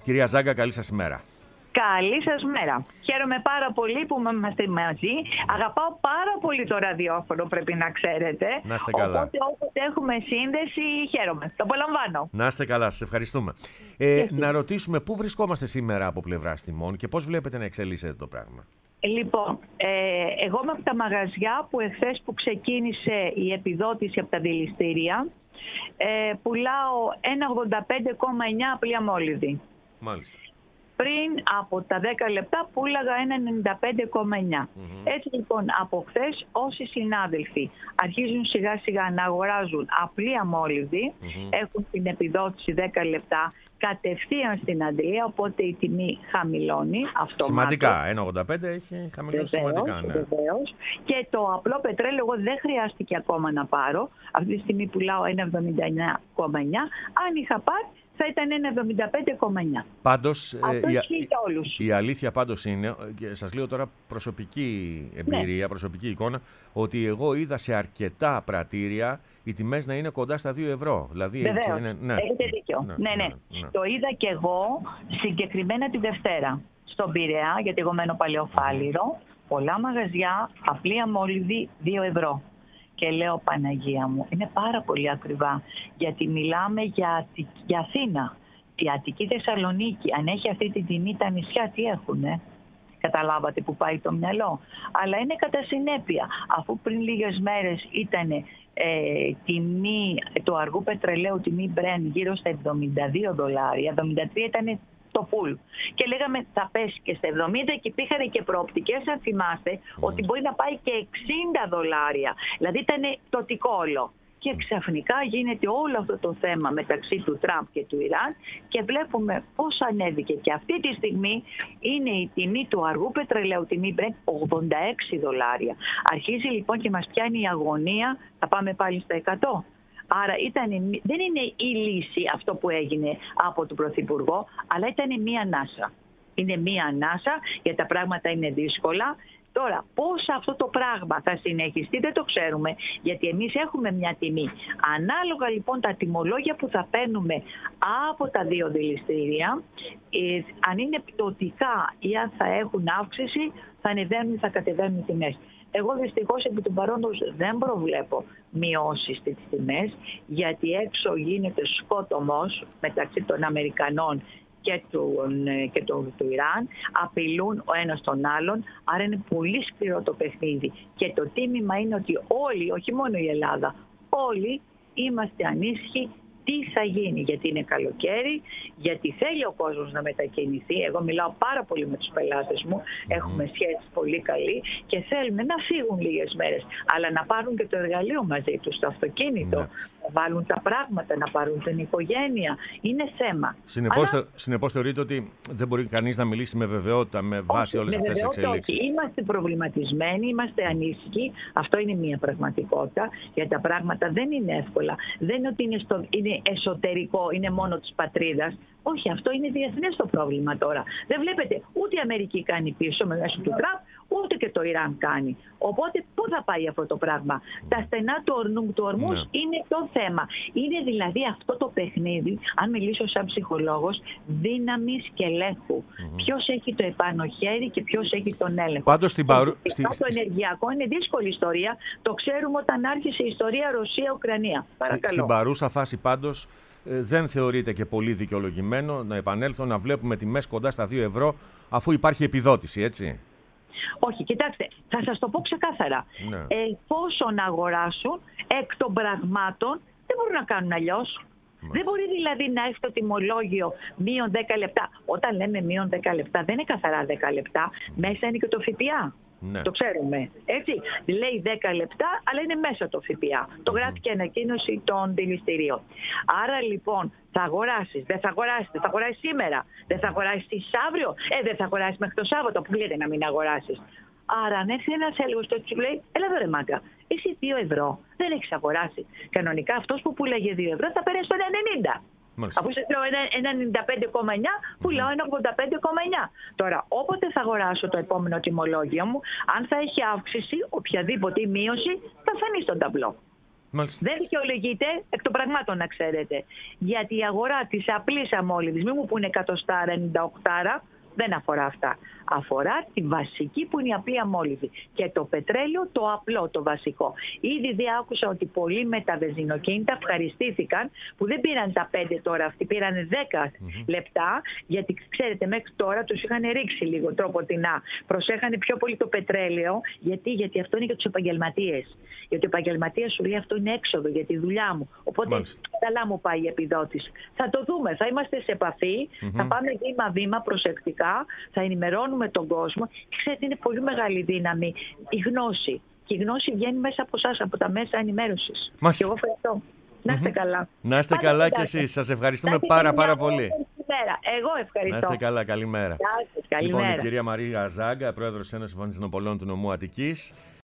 Κυρία Ζάγκα, καλή σας ημέρα. Καλή σας μέρα. Χαίρομαι πάρα πολύ που είμαστε μαζί. Αγαπάω πάρα πολύ το ραδιόφωνο, πρέπει να ξέρετε. Να είστε καλά. Όποτε έχουμε σύνδεση, χαίρομαι. Το απολαμβάνω. Να είστε καλά, σας ευχαριστούμε. Να ρωτήσουμε πού βρισκόμαστε σήμερα από πλευράς τιμών και πώς βλέπετε να εξελίσσεται το πράγμα. Λοιπόν, εγώ είμαι από τα μαγαζιά που εχθές που ξεκίνησε η επιδότηση από τα δηληστήρια, πουλάω 1,85,9 απλή αμόλυδη. Μάλιστα. Πριν από τα 10 λεπτά πούλαγα 1,95,9. Έτσι λοιπόν από χθες όσοι συνάδελφοι αρχίζουν σιγά σιγά να αγοράζουν απλή αμόλυδη, έχουν την επιδότηση 10 λεπτά κατευθείαν στην αντλία, οπότε η τιμή χαμηλώνει αυτομάτως. Σημαντικά, 1,85 έχει χαμηλώσει σημαντικά. Ναι. Βεβαίως. Και το απλό πετρέλαιο εγώ δεν χρειάστηκε ακόμα να πάρω. Αυτή τη στιγμή πουλάω 1,79,9. Αν είχα πάρει θα ήταν 1,75,9. Πάντως, η αλήθεια πάντως είναι, και σας λέω τώρα προσωπική εμπειρία, προσωπική εικόνα, ότι εγώ είδα σε αρκετά πρατήρια οι τιμές να είναι κοντά στα 2 ευρώ. Δηλαδή, βεβαίως, έχετε δίκιο. Ναι. Το είδα και εγώ συγκεκριμένα τη Δευτέρα στον Πειραιά, γιατί εγώ μένω Παλαιοφάλιρο, πολλά μαγαζιά, απλή αμόλυδη 2 ευρώ. Και λέω Παναγία μου, είναι πάρα πολύ ακριβά, γιατί μιλάμε για Αθήνα. Η Αττική Θεσσαλονίκη, αν έχει αυτή την τιμή, τα νησιά τι έχουνε? Καταλάβατε που πάει το μυαλό. Αλλά είναι κατά συνέπεια, αφού πριν λίγες μέρες ήταν τιμή του αργού πετρελαίου, τιμή Brent γύρω στα $72, 73 ήταν το full. Και λέγαμε θα πέσει και στα 70 και υπήρχαν και προοπτικές, αν θυμάστε, ότι μπορεί να πάει και $60. Δηλαδή ήταν το τικόλο. Και ξαφνικά γίνεται όλο αυτό το θέμα μεταξύ του Τραμπ και του Ιράν και βλέπουμε πώς ανέβηκε. Και αυτή τη στιγμή είναι η τιμή του αργού πετρελαίου, τιμή Brent, $86. Αρχίζει λοιπόν και μας πιάνει η αγωνία, θα πάμε πάλι στα 100. Άρα δεν είναι η λύση αυτό που έγινε από τον Πρωθυπουργό, αλλά ήταν μία ανάσα. Είναι μία ανάσα γιατί τα πράγματα είναι δύσκολα. Τώρα, πώς αυτό το πράγμα θα συνεχιστεί δεν το ξέρουμε, γιατί εμείς έχουμε μια τιμή. Ανάλογα λοιπόν τα τιμολόγια που θα παίρνουμε από τα δύο δηληστήρια, αν είναι πτωτικά ή αν θα έχουν αύξηση, θα ανεβαίνουν ή θα κατεβαίνουν οι τιμές. Εγώ δυστυχώς επί του παρόντος δεν προβλέπω μειώσεις στις τιμές, γιατί έξω γίνεται σκότωμος μεταξύ των Αμερικανών και του Ιράν, απειλούν ο ένας τον άλλον, άρα είναι πολύ σκληρό το παιχνίδι. Και το τίμημα είναι ότι όλοι, όχι μόνο η Ελλάδα, όλοι είμαστε ανήσυχοι τι θα γίνει, γιατί είναι καλοκαίρι, γιατί θέλει ο κόσμος να μετακινηθεί. Εγώ μιλάω πάρα πολύ με τους πελάτες μου, έχουμε σχέση πολύ καλή και θέλουμε να φύγουν λίγες μέρες, αλλά να πάρουν και το εργαλείο μαζί τους, το αυτοκίνητο, να βάλουν τα πράγματα, να πάρουν την οικογένεια. Είναι θέμα. Συνεπώς θεωρείτε ότι δεν μπορεί κανείς να μιλήσει με βεβαιότητα με βάση όλες αυτές τις εξελίξεις? Είμαστε προβληματισμένοι, είμαστε ανήσυχοι. Αυτό είναι μια πραγματικότητα, γιατί τα πράγματα δεν είναι εύκολα. Δεν είναι ότι είναι εσωτερικό, είναι μόνο της πατρίδας. Όχι, αυτό είναι διεθνές το πρόβλημα τώρα. Δεν βλέπετε ούτε η Αμερική κάνει πίσω με μέσω του Τραμπ, ούτε και το Ιράν κάνει. Οπότε πού θα πάει αυτό το πράγμα? Τα στενά του ορμούς είναι το θέμα. Είναι δηλαδή αυτό το παιχνίδι, αν μιλήσω σαν ψυχολόγος, δύναμης και ελέγχου. Ποιος έχει το επάνω χέρι και ποιος έχει τον έλεγχο. Πάντως το ενεργειακό είναι δύσκολη ιστορία. Το ξέρουμε όταν άρχισε η ιστορία Ρωσία-Ουκρανία. Στην παρούσα φάση πάντως δεν θεωρείται και πολύ δικαιολογημένο να επανέλθω να βλέπουμε τιμές κοντά στα 2 ευρώ αφού υπάρχει επιδότηση, έτσι? Όχι, κοιτάξτε, θα σας το πω ξεκάθαρα. Εφόσον αγοράσουν εκ των πραγμάτων, δεν μπορούν να κάνουν αλλιώς. Δεν μπορεί δηλαδή να έχει το τιμολόγιο μείον 10 λεπτά. Όταν λέμε μείον 10 λεπτά, δεν είναι καθαρά 10 λεπτά. Μέσα είναι και το ΦΠΑ. Το ξέρουμε. Έτσι. Λέει 10 λεπτά, αλλά είναι μέσα το ΦΠΑ. Το γράφει και ανακοίνωση των δηληστηρίων. Άρα λοιπόν θα αγοράσεις, δεν θα αγοράσεις, δεν θα αγοράσεις σήμερα, δεν θα αγοράσεις αύριο, δεν θα αγοράσεις μέχρι το Σάββατο. Που λέτε να μην αγοράσεις? Άρα αν έρθει ένας έλεγχος και σου λέει, έλα εδώ ρε μάγκα, εσύ 2 ευρώ δεν έχεις αγοράσει. Κανονικά αυτός που πουλάγε 2 ευρώ θα παίρνει στο 90. Αφού σε λέω 95,9, πουλάω 85,9. Τώρα, όποτε θα αγοράσω το επόμενο τιμολόγιο μου, αν θα έχει αύξηση, οποιαδήποτε μείωση, θα φανεί στον ταμπλό. Μάλιστα. Δεν δικαιολογείται εκ των πραγμάτων, να ξέρετε. Γιατί η αγορά της απλής αμόλυβης, μην μου πούνε 100, 98, δεν αφορά αυτά. Αφορά τη βασική που είναι η απλή αμόλυβη. Και το πετρέλαιο το απλό, το βασικό. Ήδη διάκουσα ότι πολλοί με τα βενζινοκίνητα ευχαριστήθηκαν που δεν πήραν τα 5 τώρα, αυτοί πήραν 10 λεπτά, γιατί ξέρετε μέχρι τώρα τους είχαν ρίξει λίγο τροποτινά. Προσέχανε πιο πολύ το πετρέλαιο, γιατί αυτό είναι για τους επαγγελματίες. Γιατί ο επαγγελματίας σου λέει αυτό είναι έξοδο για τη δουλειά μου. Οπότε καλά μου πάει η επιδότηση. Θα το δούμε, θα είμαστε σε επαφή, θα πάμε βήμα-βήμα προσεκτικά, θα ενημερώνουμε τον κόσμο. Και ξέρετε, είναι πολύ μεγάλη δύναμη η γνώση. Και η γνώση βγαίνει μέσα από εσάς, από τα μέσα ενημέρωσης. Και εγώ ευχαριστώ. Να είστε καλά. Να είστε καλά κι εσείς. Σας ευχαριστούμε πάρα πολύ. Εγώ ευχαριστώ. Να είστε καλά. Καλημέρα. Καλημέρα. Λοιπόν, η κυρία Μαρία Ζάγκα, πρόεδρος της Ένωσης Βανζινοπολών του νομού Αττικής.